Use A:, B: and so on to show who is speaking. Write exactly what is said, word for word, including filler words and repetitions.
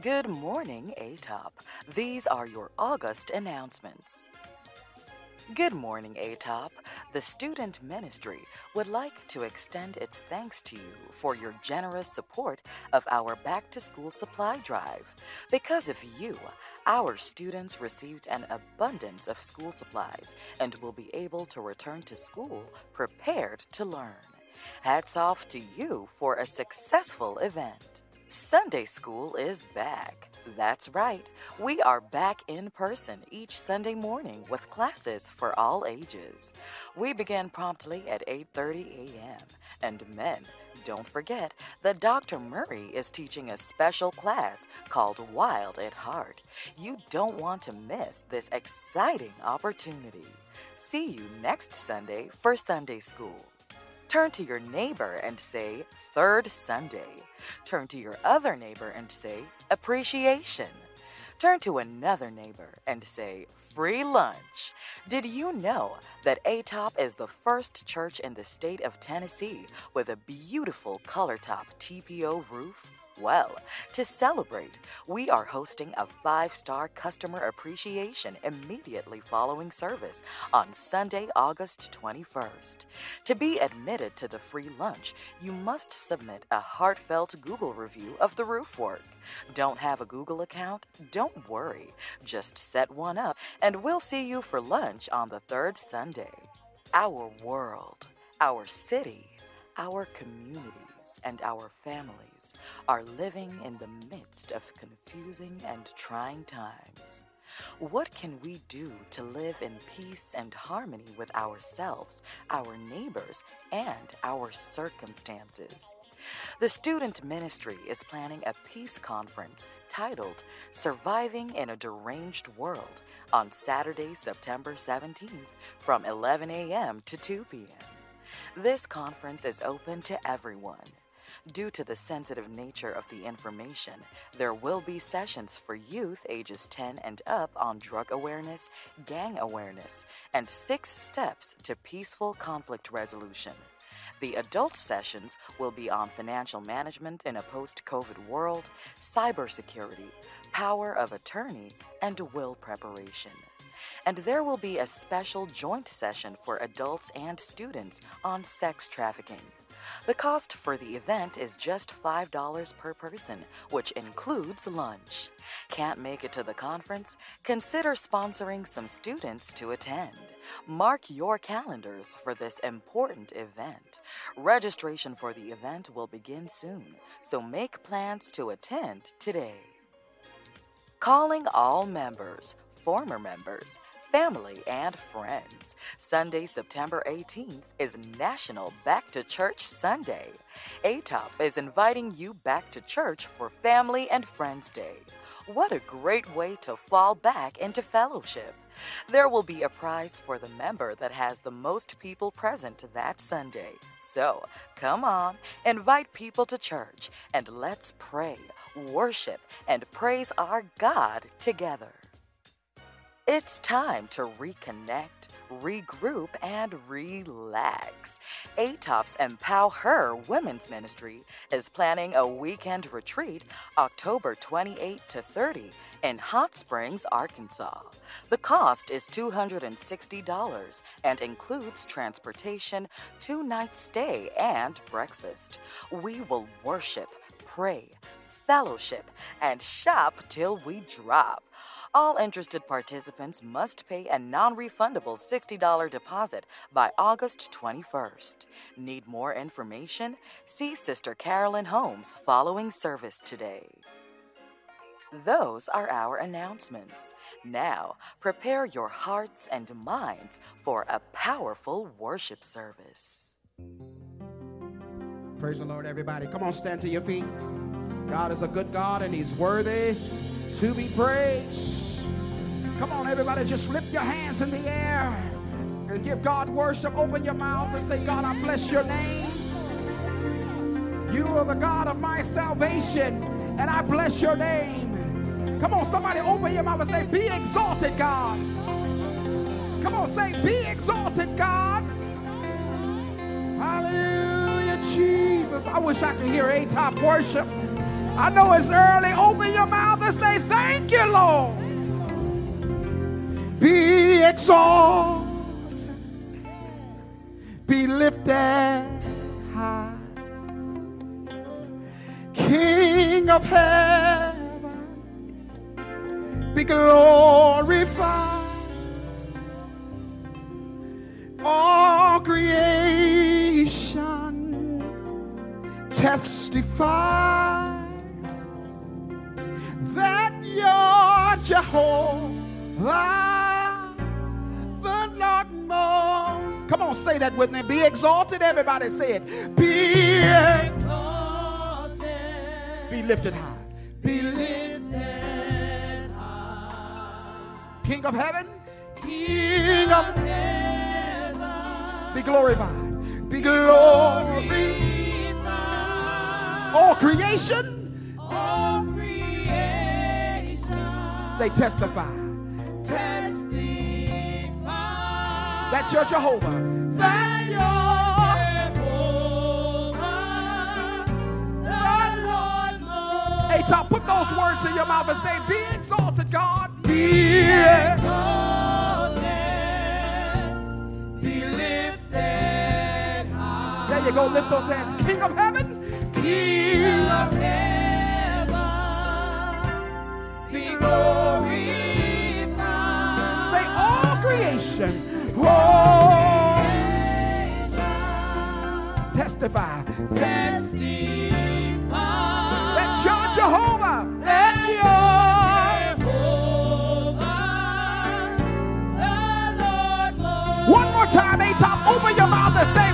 A: Good morning, A T O P. These are your August announcements. Good morning, A T O P. The Student Ministry would like to extend its thanks to you for your generous support of our back-to-school supply drive. Because of you, our students received an abundance of school supplies and will be able to return to school prepared to learn. Hats off to you for a successful event. Sunday school is back. That's right. We are back in person each Sunday morning with classes for all ages. We begin promptly at eight thirty a.m. And men, don't forget that Doctor Murray is teaching a special class called Wild at Heart. You don't want to miss this exciting opportunity. See you next Sunday for Sunday school. Turn to your neighbor and say, Third Sunday. Turn to your other neighbor and say, Appreciation. Turn to another neighbor and say, Free lunch. Did you know that A T O P is the first church in the state of Tennessee with a beautiful color-top T P O roof? Well, to celebrate, we are hosting a five-star customer appreciation immediately following service on Sunday, August twenty-first. To be admitted to the free lunch, you must submit a heartfelt Google review of the roof work. Don't have a Google account? Don't worry. Just set one up and we'll see you for lunch on the third Sunday. Our world, our city, our communities, and our families are living in the midst of confusing and trying times. What can we do to live in peace and harmony with ourselves, our neighbors, and our circumstances? The Student Ministry is planning a peace conference titled Surviving in a Deranged World on Saturday, September seventeenth from eleven a.m. to two p.m. This conference is open to everyone. Due to the sensitive nature of the information, there will be sessions for youth ages ten and up on drug awareness, gang awareness, and six steps to peaceful conflict resolution. The adult sessions will be on financial management in a post-COVID world, cybersecurity, power of attorney, and will preparation. And there will be a special joint session for adults and students on sex trafficking. The cost for the event is just five dollars per person, which includes lunch. Can't make it to the conference? Consider sponsoring some students to attend. Mark your calendars for this important event. Registration for the event will begin soon, so make plans to attend today. Calling all members, former members, family, and friends. Sunday, September eighteenth is National Back to Church Sunday. A T O P is inviting you back to church for Family and Friends Day. What a great way to fall back into fellowship. There will be a prize for the member that has the most people present that Sunday. So, come on, invite people to church, and let's pray, worship, and praise our God together. It's time to reconnect, regroup, and relax. A T O P's Empower Her Women's Ministry is planning a weekend retreat October twenty-eighth to thirtieth in Hot Springs, Arkansas. The cost is two hundred sixty dollars and includes transportation, two-night stay, and breakfast. We will worship, pray, fellowship, and shop till we drop. All interested participants must pay a non-refundable sixty dollars deposit by August twenty-first. Need more information? See Sister Carolyn Holmes following service today. Those are our announcements. Now, prepare your hearts and minds for a powerful worship service.
B: Praise the Lord, everybody. Come on, stand to your feet. God is a good God, and He's worthy to be praised. Come on, everybody, just lift your hands in the air and give God worship. Open your mouths and say, God, I bless your name. You are the God of my salvation, and I bless your name. Come on, somebody open your mouth and say, be exalted, God. Come on, say, be exalted, God. Hallelujah, Jesus. I wish I could hear A T O P worship. I know it's early. Open your mouth and say, thank you, Lord. Be exalted. Be lifted high. King of heaven, be glorified. All creation testifies that you're Jehovah, the Lord most. Come on, say that with me. Be exalted. Everybody say it. Be exalted. Be lifted high. Be lifted high. King of heaven. King of heaven. Be glorified. Be glorified. All creation. All creation. They testify. Testify. That you're Jehovah. That you're Jehovah. The Lord most. Hey, Tom, put those words in your mouth and say, be exalted, God. Be exalted. There you go, lift those hands. King of heaven, King of heaven, be glorified. Say all creation, all creation. Testify, testify that you're Jehovah, that you're Jehovah, the Lord most. One more time, A-Top, open your mouth and say,